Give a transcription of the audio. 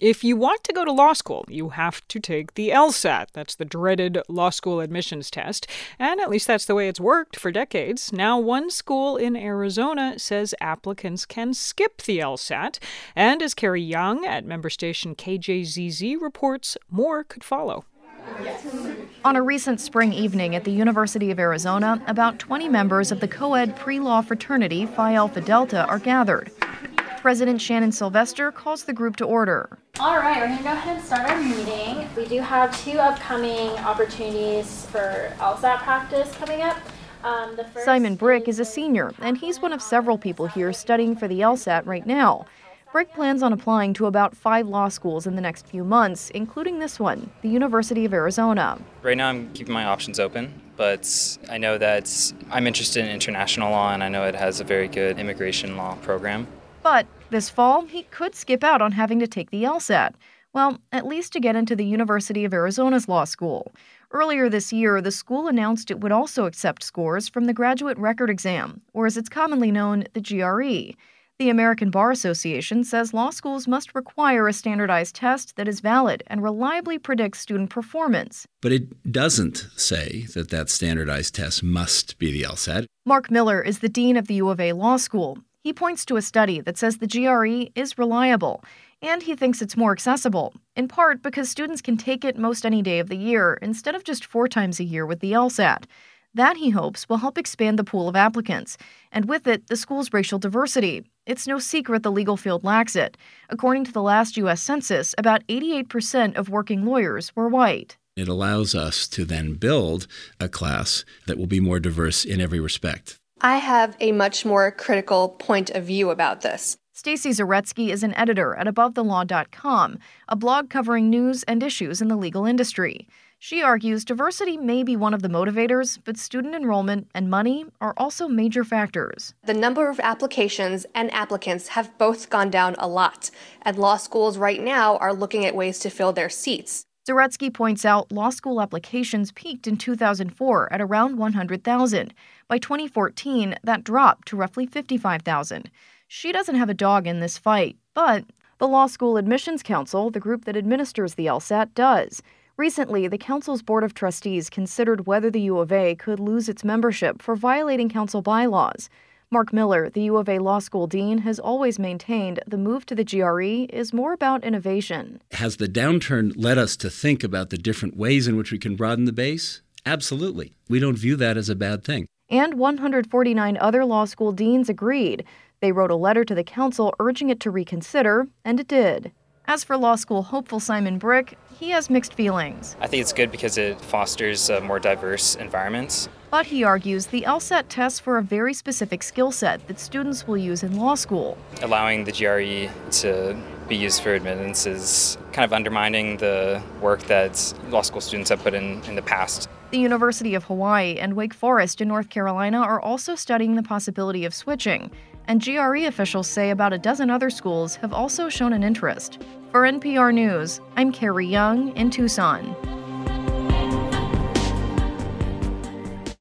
If you want to go to law school, you have to take the LSAT. That's the dreaded law school admissions test. And at least that's the way it's worked for decades. Now, one school in Arizona says applicants can skip the LSAT. And as Carrie Young at member station KJZZ reports, more could follow. On a recent spring evening at the University of Arizona, about 20 members of the co-ed pre-law fraternity Phi Alpha Delta are gathered. President Shannon Sylvester calls the group to order. All right, we're going to go ahead and start our meeting. We do have 2 upcoming opportunities for LSAT practice coming up. Simon Brick is a senior, and he's one of several people here studying for the LSAT right now. Brick plans on applying to about 5 law schools in the next few months, including this one, the University of Arizona. Right now I'm keeping my options open, but I know that I'm interested in international law, and I know it has a very good immigration law program. But this fall, he could skip out on having to take the LSAT. Well, at least to get into the University of Arizona's law school. Earlier this year, the school announced it would also accept scores from the Graduate Record Exam, or as it's commonly known, the GRE. The American Bar Association says law schools must require a standardized test that is valid and reliably predicts student performance. But it doesn't say that that standardized test must be the LSAT. Mark Miller is the dean of the U of A Law School. He points to a study that says the GRE is reliable, and he thinks it's more accessible, in part because students can take it most any day of the year instead of just 4 times a year with the LSAT. That, he hopes, will help expand the pool of applicants, and with it, the school's racial diversity. It's no secret the legal field lacks it. According to the last U.S. Census, about 88% of working lawyers were white. It allows us to then build a class that will be more diverse in every respect. I have a much more critical point of view about this. Stacey Zaretsky is an editor at AboveTheLaw.com, a blog covering news and issues in the legal industry. She argues diversity may be one of the motivators, but student enrollment and money are also major factors. The number of applications and applicants have both gone down a lot, and law schools right now are looking at ways to fill their seats. Zaretsky points out law school applications peaked in 2004 at around 100,000. By 2014, that dropped to roughly 55,000. She doesn't have a dog in this fight, but the Law School Admissions Council, the group that administers the LSAT, does. Recently, the council's board of trustees considered whether the U of A could lose its membership for violating council bylaws. Mark Miller, the U of A Law School dean, has always maintained the move to the GRE is more about innovation. Has the downturn led us to think about the different ways in which we can broaden the base? Absolutely. We don't view that as a bad thing. And 149 other law school deans agreed. They wrote a letter to the council urging it to reconsider, and it did. As for law school hopeful Simon Brick, he has mixed feelings. I think it's good because it fosters more diverse environments. But he argues the LSAT tests for a very specific skill set that students will use in law school. Allowing the GRE to be used for admittance is kind of undermining the work that law school students have put in the past. The University of Hawaii and Wake Forest in North Carolina are also studying the possibility of switching, and GRE officials say about a dozen other schools have also shown an interest. For NPR News, I'm Carrie Young in Tucson.